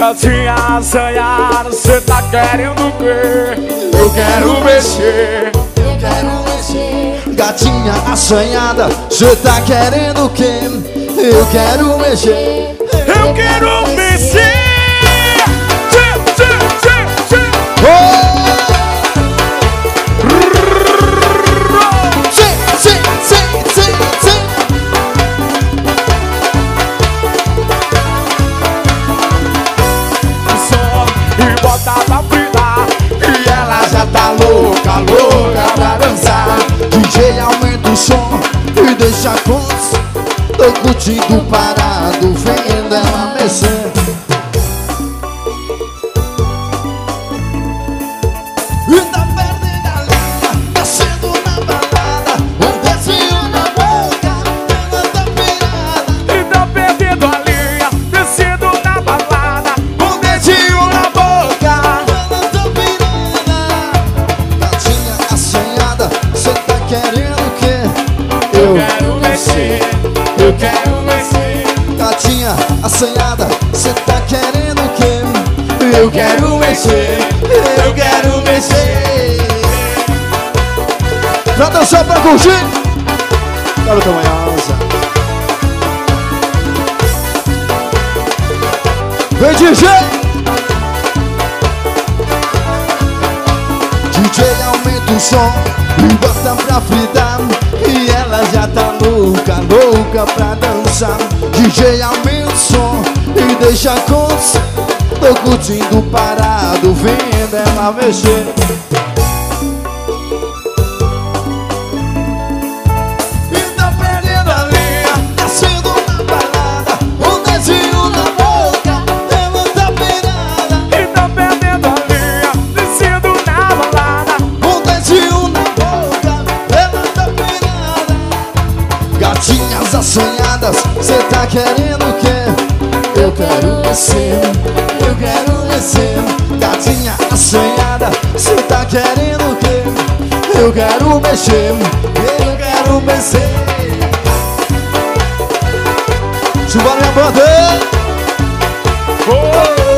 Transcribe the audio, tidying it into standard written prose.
Gatinha assanhada, cê tá querendo o quê? Eu quero mexer. Eu quero mexer. Gatinha assanhada, cê tá querendo o quê? Eu quero mexer. Eu quero mexer. E bota pra fritar, e ela já tá louca, louca pra dançar. DJ aumenta o som e deixa acontecer. Tô curtindo parado, vendo ela mexer. E tá perdendo a linha, descendo na balada, um desenho na boca, ela tá pirada. E tá perdendo a linha, descendo na balada, um dedinho na boca. Ela tá pirada. Gatinha assanhada, cê tá querendo o quê? Eu quero mexer, eu quero mexer. Gatinha assanhada, cê tá querendo o quê? Eu quero mexer, eu quero mexer. Pra dançar, pra curtir. Garota manhosa. Vem, DJ. DJ aumenta o som e bota pra fritar. E ela já tá louca, louca pra dançar. DJ aumenta o som e deixa acontecer. Tô curtindo parado, vendo ela mexer. E tá perdendo a linha, descendo na balada, um desenho na boca, ela tá pirada. E tá perdendo a linha, descendo na balada, Um desenho na boca, ela tá pirada. Gatinhas assanhadas, cê tá querendo o quê? Eu quero descer, eu quero descer. Gatinha assanhada, cê tá querendo o quê? Eu quero mexer, eu quero mexer. Chuva minha banda. oh,